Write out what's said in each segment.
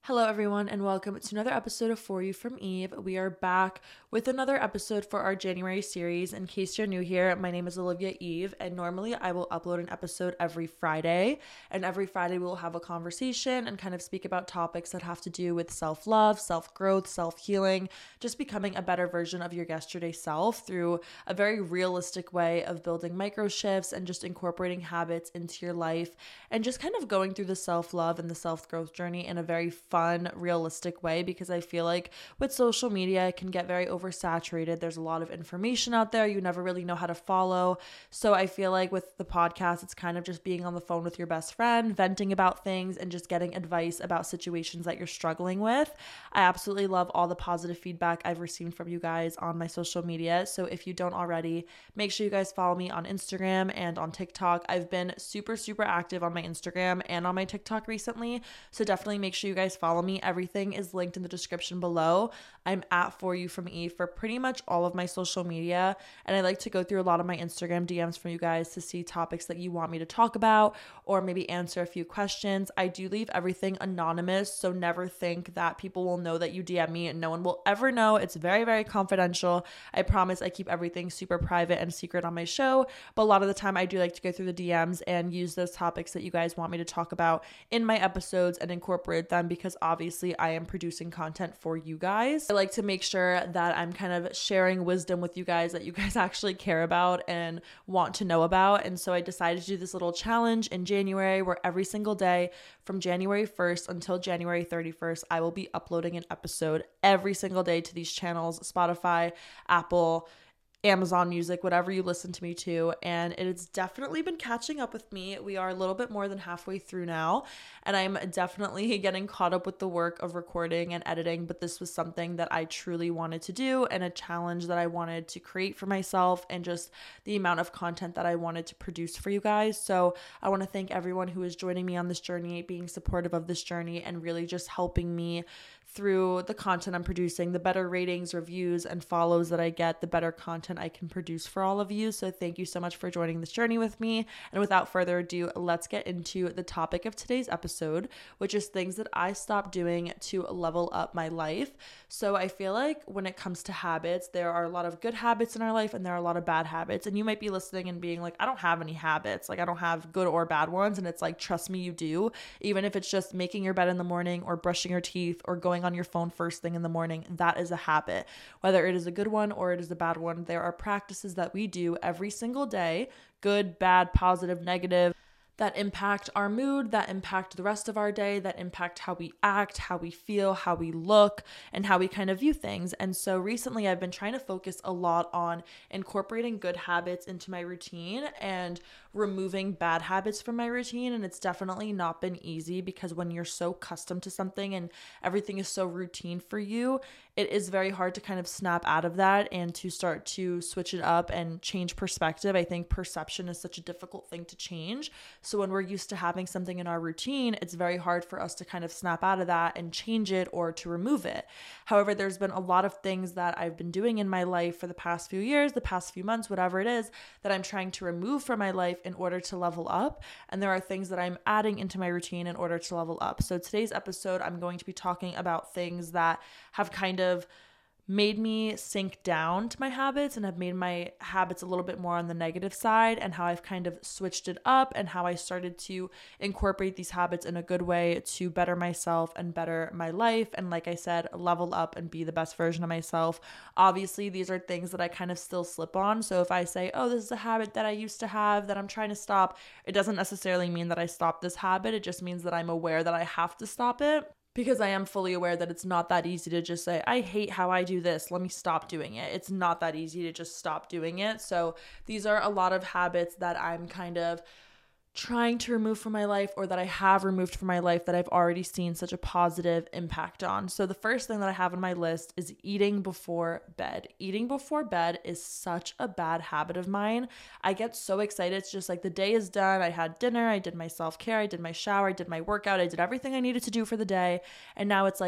Hello, everyone, and welcome to another episode of For You from Eve. We are back with another episode for our January series. In case you're new here, my name is Olivia Eve, and normally I will upload an episode every Friday. And every Friday, we will have a conversation and kind of speak about topics that have to do with self-love, self-growth, self-healing, just becoming a better version of your yesterday self through a very realistic way of building micro shifts and just incorporating habits into your life and just kind of going through the self-love and the self-growth journey in a very fun, realistic way, because I feel like with social media, it can get very oversaturated. There's a lot of information out there. You never really know how to follow. So I feel like with the podcast, it's kind of just being on the phone with your best friend, venting about things and just getting advice about situations that you're struggling with. I absolutely love all the positive feedback I've received from you guys on my social media. So if you don't already, make sure you guys follow me on Instagram and on TikTok. I've been super active on my Instagram and on my TikTok recently. So definitely make sure you guys follow me. Everything is linked in the description below. I'm at For You From Eve for pretty much all of my social media. And I like to go through a lot of my Instagram DMs from you guys to see topics that you want me to talk about or maybe answer a few questions. I do leave everything anonymous, so never think that people will know that you DM me and no one will ever know. It's very confidential. I promise I keep everything super private and secret on my show, but a lot of the time I do like to go through the DMs and use those topics that you guys want me to talk about in my episodes and incorporate them, because obviously I am producing content for you guys. I like to make sure that I'm kind of sharing wisdom with you guys that you guys actually care about and want to know about. And so I decided to do this little challenge in January where every single day from January 1st until January 31st, I will be uploading an episode every single day to these channels: Spotify, Apple, Amazon Music, whatever you listen to me to. And it has definitely been catching up with me. We are a little bit more than halfway through now, and I'm definitely getting caught up with the work of recording and editing, but this was something that I truly wanted to do and a challenge that I wanted to create for myself, and just the amount of content that I wanted to produce for you guys. So I want to thank everyone who is joining me on this journey, being supportive of this journey, and really just helping me through the content I'm producing. The better ratings, reviews, and follows that I get, the better content I can produce for all of you. So thank you so much for joining this journey with me. And without further ado, let's get into the topic of today's episode, which is things that I stopped doing to level up my life. So I feel like when it comes to habits, there are a lot of good habits in our life and there are a lot of bad habits. And you might be listening and being like, I don't have any habits. Like, I don't have good or bad ones. And it's like, trust me, you do. Even if it's just making your bed in the morning or brushing your teeth or going on your phone first thing in the morning, that is a habit. Whether it is a good one or it is a bad one, there are practices that we do every single day, good, bad, positive, negative, that impact our mood, that impact the rest of our day, that impact how we act, how we feel, how we look, and how we kind of view things. And so recently I've been trying to focus a lot on incorporating good habits into my routine and removing bad habits from my routine. And it's definitely not been easy, because when you're so accustomed to something and everything is so routine for you, it is very hard to kind of snap out of that and to start to switch it up and change perspective. I think perception is such a difficult thing to change. So when we're used to having something in our routine, it's very hard for us to kind of snap out of that and change it or to remove it. However, there's been a lot of things that I've been doing in my life for the past few years, the past few months, whatever it is, that I'm trying to remove from my life in order to level up. And there are things that I'm adding into my routine in order to level up. So today's episode, I'm going to be talking about things that have kind of made me sink down to my habits and have made my habits a little bit more on the negative side, and how I've kind of switched it up and how I started to incorporate these habits in a good way to better myself and better my life. And like I said, level up and be the best version of myself. Obviously, these are things that I kind of still slip on. So if I say, oh, this is a habit that I used to have that I'm trying to stop, it doesn't necessarily mean that I stopped this habit. It just means that I'm aware that I have to stop it, because I am fully aware that it's not that easy to just say, I hate how I do this, let me stop doing it. It's not that easy to just stop doing it. So these are a lot of habits that I'm kind of trying to remove from my life, or that I have removed from my life, that I've already seen such a positive impact on. So the first thing that I have on my list is eating before bed. Eating before bed is such a bad habit of mine. I get so excited. It's just like the day is done. I had dinner, I did my self-care, I did my shower, I did my workout, I did everything I needed to do for the day. And now it's like,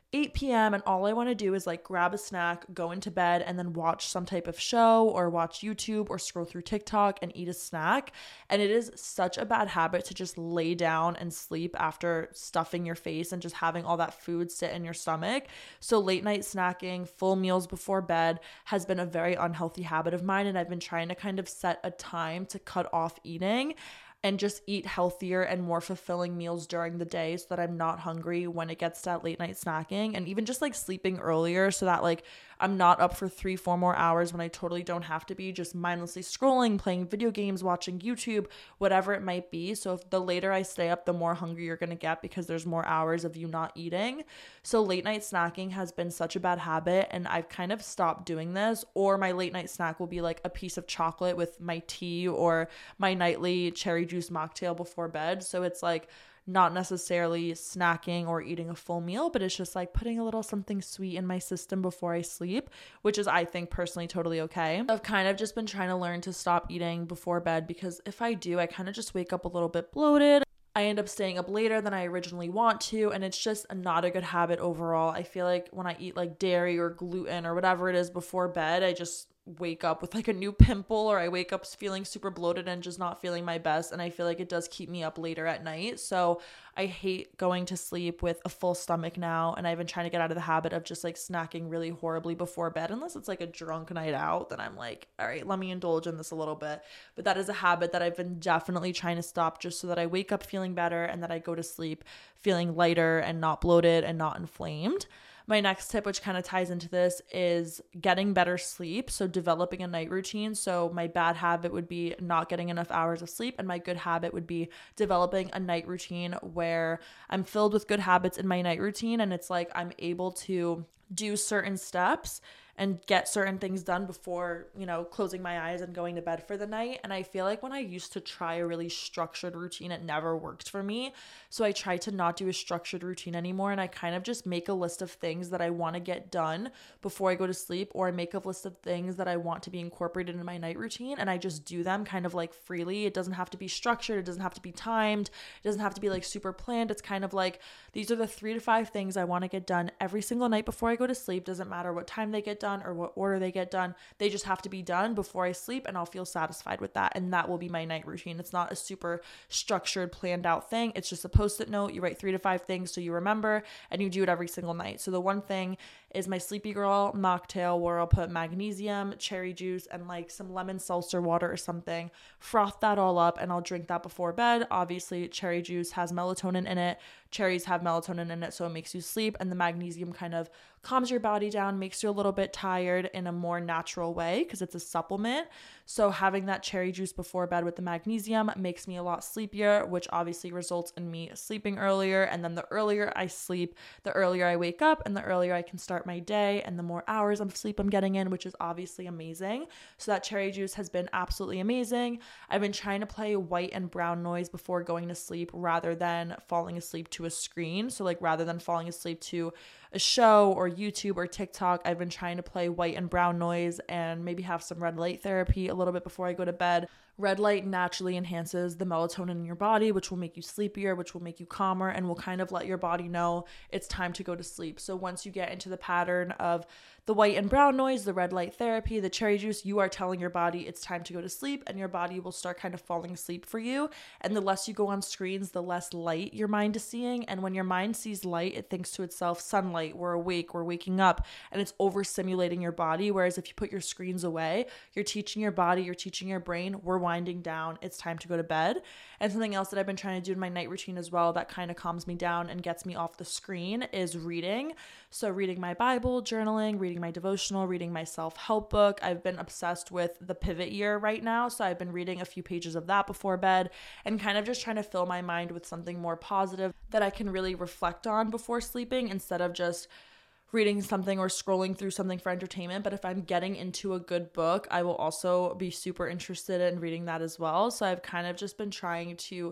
8 p.m. and all I want to do is like grab a snack, go into bed, and then watch some type of show or watch YouTube or scroll through TikTok and eat a snack. And it is such a bad habit to just lay down and sleep after stuffing your face and just having all that food sit in your stomach. So late night snacking, full meals before bed has been a very unhealthy habit of mine, and I've been trying to kind of set a time to cut off eating and just eat healthier and more fulfilling meals during the day so that I'm not hungry when it gets to that late night snacking, and even just like sleeping earlier so that like I'm not up for 3-4 more hours when I totally don't have to be, just mindlessly scrolling, playing video games, watching YouTube, whatever it might be. So if the later I stay up, the more hungry you're going to get because there's more hours of you not eating. So late night snacking has been such a bad habit, and I've kind of stopped doing this. Or my late night snack will be like a piece of chocolate with my tea or my nightly cherry juice mocktail before bed. So it's like not necessarily snacking or eating a full meal, but it's just like putting a little something sweet in my system before I sleep, which is, I think, personally totally okay. I've kind of just been trying to learn to stop eating before bed, because if I do, I kind of just wake up a little bit bloated. I end up staying up later than I originally want to, and it's just not a good habit overall. I feel like when I eat like dairy or gluten or whatever it is before bed, I just wake up with like a new pimple, or I wake up feeling super bloated and just not feeling my best, and I feel like it does keep me up later at night. So I hate going to sleep with a full stomach now, and I've been trying to get out of the habit of just like snacking really horribly before bed, unless it's like a drunk night out. Then I'm like, all right, let me indulge in this a little bit. But that is a habit that I've been definitely trying to stop, just so that I wake up feeling better and that I go to sleep feeling lighter and not bloated and not inflamed. My next tip, which kind of ties into this, is getting better sleep. So developing a night routine. So my bad habit would be not getting enough hours of sleep, and my good habit would be developing a night routine where I'm filled with good habits in my night routine, and it's like I'm able to do certain steps and get certain things done before, closing my eyes and going to bed for the night. And I feel like when I used to try a really structured routine, it never worked for me. So I try to not do a structured routine anymore, and I kind of just make a list of things that I want to get done before I go to sleep, or I make a list of things that I want to be incorporated in my night routine, and I just do them kind of like freely. It doesn't have to be structured, it doesn't have to be timed, it doesn't have to be like super planned. It's kind of like, these are the 3 to 5 things I want to get done every single night before I go to sleep. Doesn't matter what time they get done or what order they get done. They just have to be done before I sleep, and I'll feel satisfied with that. And that will be my night routine. It's not a super structured, planned out thing. It's just a post-it note. You write 3 to 5 things so you remember, and you do it every single night. So the one thing is my Sleepy Girl mocktail, where I'll put magnesium, cherry juice, and like some lemon seltzer water or something. Froth that all up, and I'll drink that before bed. Obviously, cherry juice has melatonin in it. Cherries have melatonin in it, so it makes you sleep, and the magnesium kind of calms your body down, makes you a little bit tired in a more natural way because it's a supplement. So having that cherry juice before bed with the magnesium makes me a lot sleepier, which obviously results in me sleeping earlier. And then the earlier I sleep, the earlier I wake up, and the earlier I can start my day, and the more hours of sleep I'm getting in, which is obviously amazing. So that cherry juice has been absolutely amazing. I've been trying to play white and brown noise before going to sleep rather than falling asleep to a screen. So like rather than falling asleep to a show or YouTube or TikTok, I've been trying to play white and brown noise and maybe have some red light therapy a little bit before I go to bed. Red light naturally enhances the melatonin in your body, which will make you sleepier, which will make you calmer, and will kind of let your body know it's time to go to sleep. So once you get into the pattern of the white and brown noise, the red light therapy, the cherry juice, you are telling your body it's time to go to sleep, and your body will start kind of falling asleep for you. And the less you go on screens, the less light your mind is seeing. And when your mind sees light, it thinks to itself, sunlight, we're awake, we're waking up, and it's overstimulating your body. Whereas if you put your screens away, you're teaching your body, you're teaching your brain, we're winding down, it's time to go to bed. And something else that I've been trying to do in my night routine as well that kind of calms me down and gets me off the screen is reading. So reading my Bible, journaling, reading my devotional, reading my self-help book. I've been obsessed with the Pivot Year right now, so I've been reading a few pages of that before bed and kind of just trying to fill my mind with something more positive that I can really reflect on before sleeping, instead of just reading something or scrolling through something for entertainment. But if I'm getting into a good book, I will also be super interested in reading that as well. So I've kind of just been trying to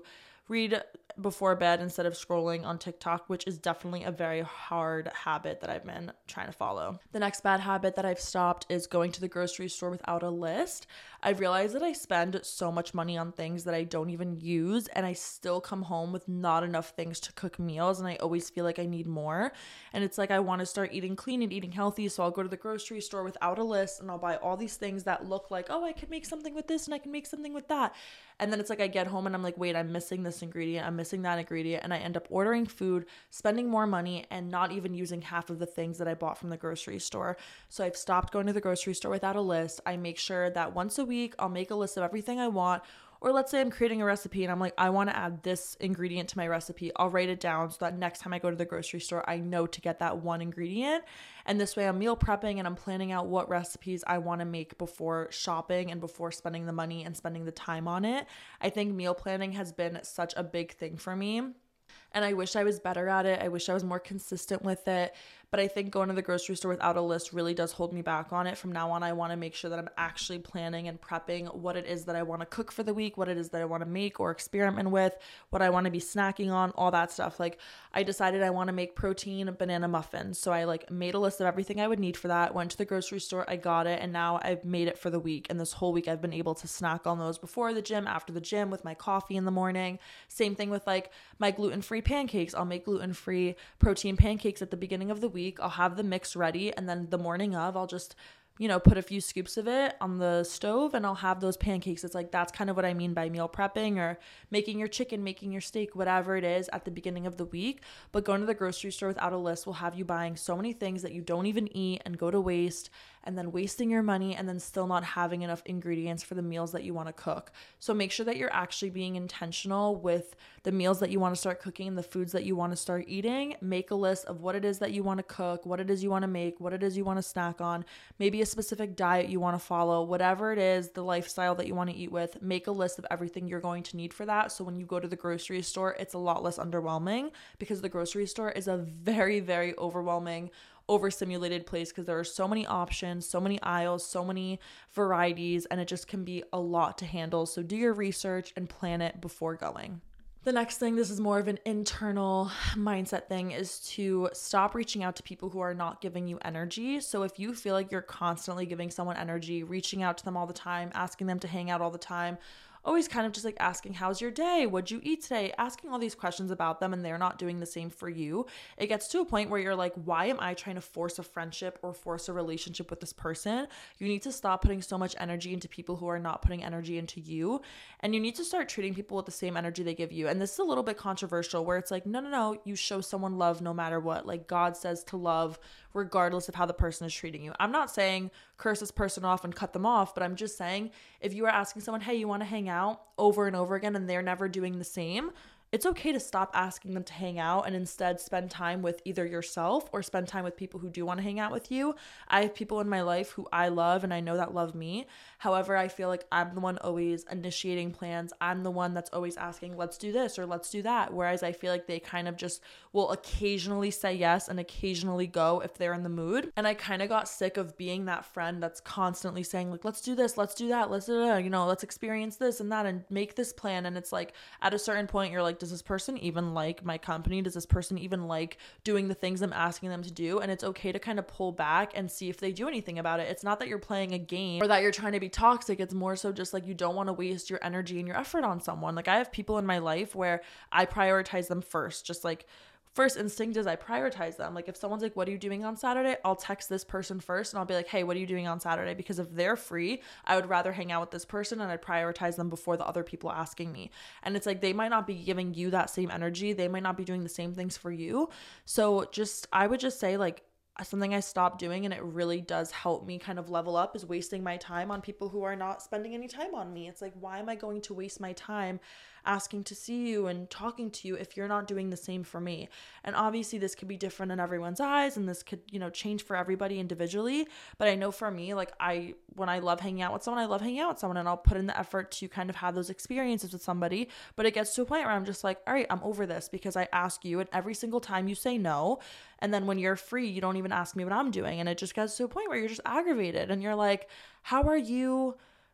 read before bed instead of scrolling on TikTok, which is definitely a very hard habit that I've been trying to follow. The next bad habit that I've stopped is going to the grocery store without a list. I've realized that I spend so much money on things that I don't even use, and I still come home with not enough things to cook meals, and I always feel like I need more. And it's like I want to start eating clean and eating healthy, so I'll go to the grocery store without a list and I'll buy all these things that look like, oh, I could make something with this and I can make something with that. And then it's like I get home and I'm like, wait, I'm missing this ingredient, I'm missing that ingredient, and I end up ordering food, spending more money, and not even using half of the things that I bought from the grocery store. So I've stopped going to the grocery store without a list. I make sure that once a week I'll make a list of everything I want. Or let's say I'm creating a recipe and I'm like, I want to add this ingredient to my recipe. I'll write it down so that next time I go to the grocery store, I know to get that one ingredient. And this way I'm meal prepping and I'm planning out what recipes I want to make before shopping and before spending the money and spending the time on it. I think meal planning has been such a big thing for me. And I wish I was better at it. I wish I was more consistent with it. But I think going to the grocery store without a list really does hold me back on it. From now on, I want to make sure that I'm actually planning and prepping what it is that I want to cook for the week, what it is that I want to make or experiment with, what I want to be snacking on, all that stuff. Like I decided I want to make protein banana muffins. So I like made a list of everything I would need for that, went to the grocery store, I got it, and now I've made it for the week. And this whole week I've been able to snack on those before the gym, after the gym, with my coffee in the morning. Same thing with like my gluten-free pancakes. I'll make gluten-free protein pancakes at the beginning of the week. I'll have the mix ready, and then the morning of I'll just put a few scoops of it on the stove and I'll have those pancakes. It's like, that's kind of what I mean by meal prepping, or making your chicken, making your steak, whatever it is at the beginning of the week. But going to the grocery store without a list will have you buying so many things that you don't even eat and go to waste, and then wasting your money and then still not having enough ingredients for the meals that you want to cook. So make sure that you're actually being intentional with the meals that you want to start cooking and the foods that you want to start eating. Make a list of what it is that you want to cook, what it is you want to make, what it is you want to snack on, maybe a specific diet you want to follow, whatever it is, the lifestyle that you want to eat with. Make a list of everything you're going to need for that. So when you go to the grocery store, it's a lot less underwhelming, because the grocery store is a very, very overwhelming, overstimulated place, because there are so many options, so many aisles, so many varieties, and it just can be a lot to handle. So do your research and plan it before going. The next thing, this is more of an internal mindset thing, is to stop reaching out to people who are not giving you energy. So if you feel like you're constantly giving someone energy, reaching out to them all the time, asking them to hang out all the time, always kind of just like asking, how's your day? What'd you eat today? Asking all these questions about them, and they're not doing the same for you. It gets to a point where you're like, why am I trying to force a friendship or force a relationship with this person? You need to stop putting so much energy into people who are not putting energy into you. And you need to start treating people with the same energy they give you. And this is a little bit controversial, where it's like, no, you show someone love no matter what. Like God says to love regardless of how the person is treating you. I'm not saying curse this person off and cut them off, but I'm just saying, if you are asking someone, hey, you want to hang out, over and over again, and they're never doing the same, it's okay to stop asking them to hang out and instead spend time with either yourself or spend time with people who do want to hang out with you. I have people in my life who I love and I know that love me. However, I feel like I'm the one always initiating plans. I'm the one that's always asking, let's do this or let's do that. Whereas I feel like they kind of just will occasionally say yes and occasionally go if they're in the mood. And I kind of got sick of being that friend that's constantly saying like, let's do this, let's do that, let's experience this and that and make this plan. And it's like, at a certain point, you're like, does this person even like my company? Does this person even like doing the things I'm asking them to do? And it's okay to kind of pull back and see if they do anything about it. It's not that you're playing a game or that you're trying to be toxic. It's more so just like you don't want to waste your energy and your effort on someone. Like I have people in my life where I prioritize them first. Just like first instinct is I prioritize them. Like if someone's like, what are you doing on Saturday? I'll text this person first and I'll be like, hey, what are you doing on Saturday? Because if they're free, I would rather hang out with this person and I'd prioritize them before the other people asking me. And it's like, they might not be giving you that same energy. They might not be doing the same things for you. So I would just say like, something I stopped doing, and it really does help me kind of level up, is wasting my time on people who are not spending any time on me. It's like, why am I going to waste my time asking to see you and talking to you if you're not doing the same for me? And obviously this could be different in everyone's eyes, and this could, change for everybody individually. But I know for me, like when I love hanging out with someone, I love hanging out with someone, and I'll put in the effort to kind of have those experiences with somebody. But it gets to a point where I'm just like, all right, I'm over this because I ask you, and every single time you say no. And then when you're free, you don't even ask me what I'm doing. And it just gets to a point where you're just aggravated and you're like, how are you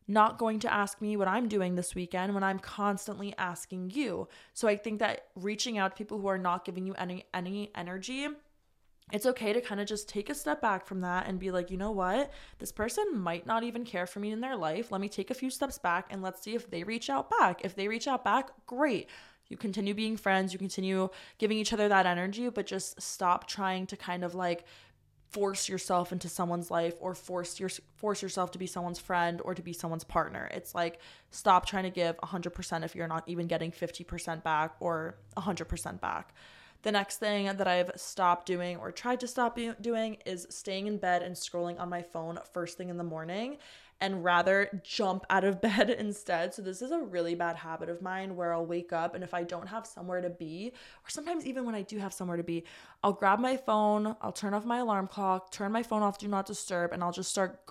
not going to ask me what I'm doing this weekend when I'm constantly asking you. So I think that reaching out to people who are not giving you any energy, it's okay to kind of just take a step back from that and be like, you know what? This person might not even care for me in their life. Let me take a few steps back and let's see if they reach out back. If they reach out back, great. You continue being friends, you continue giving each other that energy, but just stop trying to kind of like force yourself into someone's life or force yourself to be someone's friend or to be someone's partner. It's like, stop trying to give 100% if you're not even getting 50% back or 100% back. The next thing that I've stopped doing or tried to stop doing is staying in bed and scrolling on my phone first thing in the morning, and rather jump out of bed instead. So this is a really bad habit of mine where I'll wake up, and if I don't have somewhere to be, or sometimes even when I do have somewhere to be, I'll grab my phone, I'll turn off my alarm clock, turn my phone off, do not disturb, and I'll just start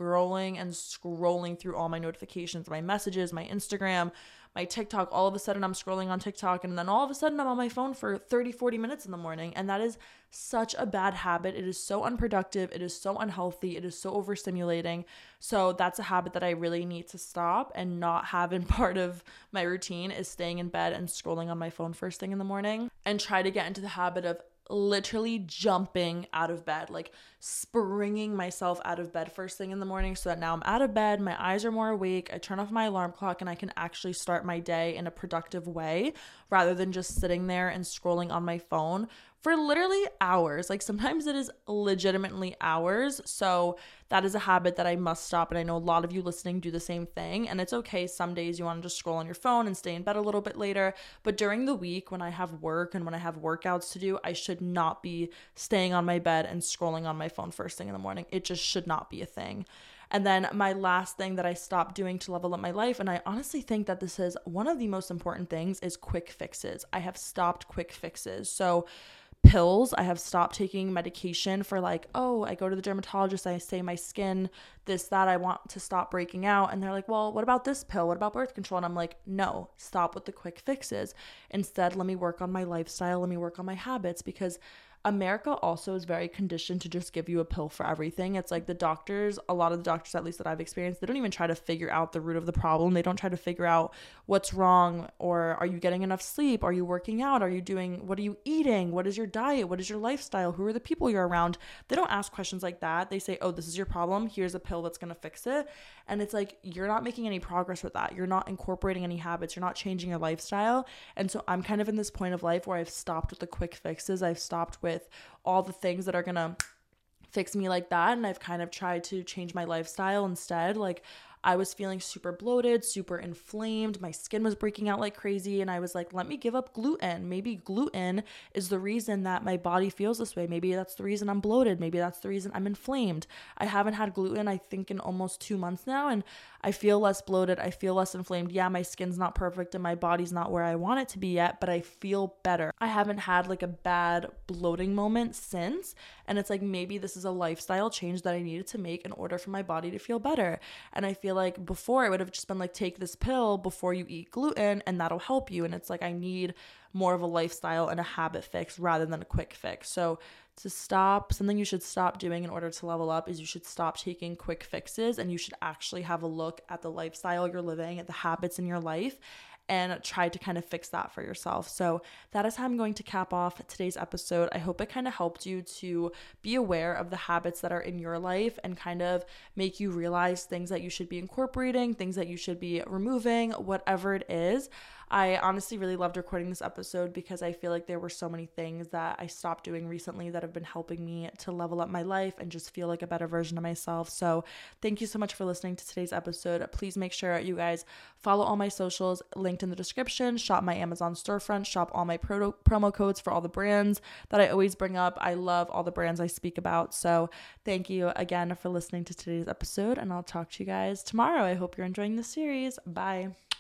scrolling through all my notifications, my messages, my Instagram, my TikTok. All of a sudden I'm scrolling on TikTok, and then all of a sudden I'm on my phone for 30-40 minutes in the morning. And that is such a bad habit. It is so unproductive. It is so unhealthy. It is so overstimulating. So that's a habit that I really need to stop and not have in part of my routine, is staying in bed and scrolling on my phone first thing in the morning, and try to get into the habit of literally jumping out of bed, like springing myself out of bed first thing in the morning, so that now I'm out of bed, my eyes are more awake, I turn off my alarm clock, and I can actually start my day in a productive way rather than just sitting there and scrolling on my phone for literally hours. Like sometimes it is legitimately hours. So that is a habit that I must stop. And I know a lot of you listening do the same thing. And it's okay. Some days you want to just scroll on your phone and stay in bed a little bit later. But during the week, when I have work and when I have workouts to do, I should not be staying on my bed and scrolling on my phone first thing in the morning. It just should not be a thing. And then my last thing that I stopped doing to level up my life, and I honestly think that this is one of the most important things, is quick fixes. I have stopped quick fixes. So pills, I have stopped taking medication for like, oh, I go to the dermatologist, I say my skin, this, that, I want to stop breaking out. And they're like, well, what about this pill? What about birth control? And I'm like, no, stop with the quick fixes. Instead, let me work on my lifestyle. Let me work on my habits, because America also is very conditioned to just give you a pill for everything. It's like the doctors, a lot of the doctors, at least that I've experienced, they don't even try to figure out the root of the problem. They don't try to figure out what's wrong, or are you getting enough sleep? Are you working out? What are you eating? What is your diet? What is your lifestyle? Who are the people you're around? They don't ask questions like that. They say, oh, this is your problem. Here's a pill that's going to fix it. And it's like, you're not making any progress with that. You're not incorporating any habits. You're not changing your lifestyle. And so I'm kind of in this point of life where I've stopped with the quick fixes. I've stopped with all the things that are gonna fix me like that, and I've kind of tried to change my lifestyle instead. Like, I was feeling super bloated, super inflamed. My skin was breaking out like crazy. And I was like, let me give up gluten. Maybe gluten is the reason that my body feels this way. Maybe that's the reason I'm bloated. Maybe that's the reason I'm inflamed. I haven't had gluten, I think, in almost 2 months now. And I feel less bloated. I feel less inflamed. Yeah, my skin's not perfect and my body's not where I want it to be yet, but I feel better. I haven't had like a bad bloating moment since. And it's like, maybe this is a lifestyle change that I needed to make in order for my body to feel better. And I feel like before it would have just been like, take this pill before you eat gluten and that'll help you. And it's like, I need more of a lifestyle and a habit fix rather than a quick fix. So something you should stop doing in order to level up is you should stop taking quick fixes, and you should actually have a look at the lifestyle you're living, at the habits in your life, and try to kind of fix that for yourself. So that is how I'm going to cap off today's episode. I hope it kind of helped you to be aware of the habits that are in your life and kind of make you realize things that you should be incorporating, things that you should be removing, whatever it is. I honestly really loved recording this episode because I feel like there were so many things that I stopped doing recently that have been helping me to level up my life and just feel like a better version of myself. So thank you so much for listening to today's episode. Please make sure you guys follow all my socials linked in the description, shop my Amazon storefront, shop all my promo codes for all the brands that I always bring up. I love all the brands I speak about. So thank you again for listening to today's episode, and I'll talk to you guys tomorrow. I hope you're enjoying the series. Bye.